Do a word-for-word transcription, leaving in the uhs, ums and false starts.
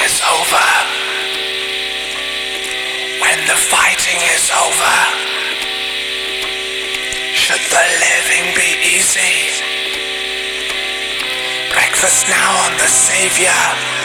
is over, when the fighting is over, should the living be easy? Breakfast now on the Savior.